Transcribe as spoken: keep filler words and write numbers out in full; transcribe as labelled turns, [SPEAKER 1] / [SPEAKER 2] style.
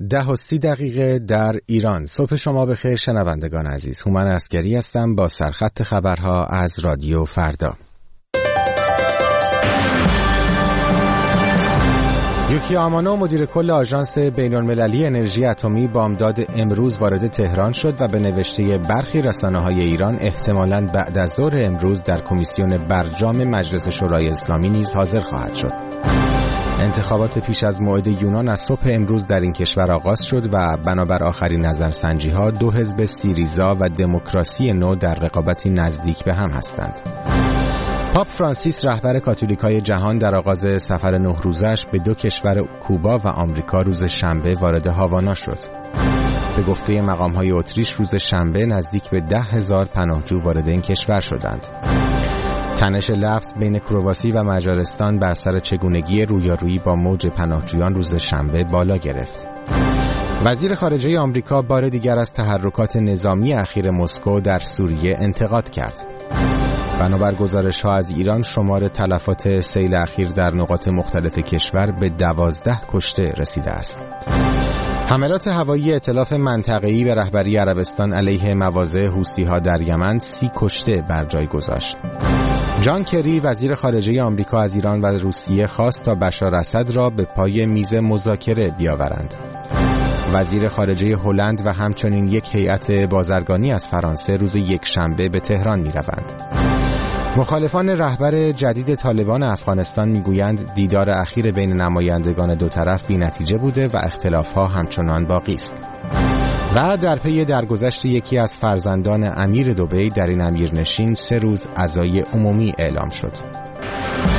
[SPEAKER 1] ده و سی دقیقه در ایران. صبح شما بخیر شنوندگان عزیز. هومن عسگری هستم با سرخط خبرها از رادیو فردا. یوکی آمانو مدیر کل آژانس بین‌المللی انرژی اتمی بامداد امروز وارد تهران شد و به نوشته برخی رسانه‌های ایران احتمالاً بعد از ظهر امروز در کمیسیون برجام مجلس شورای اسلامی نیز حاضر خواهد شد. انتخابات پیش از موعد یونان از صبح امروز در این کشور آغاز شد و بنابر آخرین نظرسنجی‌ها دو حزب سیریزا و دموکراسی نو در رقابتی نزدیک به هم هستند. پاپ فرانسیس رهبر کاتولیکای جهان در آغاز سفر نه روزش به دو کشور کوبا و آمریکا روز شنبه وارد هاوانا شد. به گفته مقام‌های اتریش روز شنبه نزدیک به ده هزار پناهجو وارد این کشور شدند. تنش لفظ بین کرواسی و مجارستان بر سر چگونگی رویارویی با موج پناهجویان روز شنبه بالا گرفت. وزیر خارجه آمریکا بار دیگر از تحرکات نظامی اخیر مسکو در سوریه انتقاد کرد. بنابر گزارش‌ها از ایران شمار تلفات سیل اخیر در نقاط مختلف کشور به دوازده کشته رسیده است. حملات هوایی ائتلاف منطقه‌ای به رهبری عربستان علیه مواضع حوثی‌ها در یمن سی کشته بر جای گذاشت. جان کری وزیر خارجه آمریکا از ایران و روسیه خواست تا بشار اسد را به پای میز مذاکره بیاورند. وزیر خارجه هلند و همچنین یک هیئت بازرگانی از فرانسه روز یک شنبه به تهران می‌روند. مخالفان رهبر جدید طالبان افغانستان میگویند دیدار اخیر بین نمایندگان دو طرف بی‌نتیجه بوده و اختلاف‌ها همچنان باقی است. و در پی درگذشت یکی از فرزندان امیر دبی در این امیرنشین سه روز عزای عمومی اعلام شد.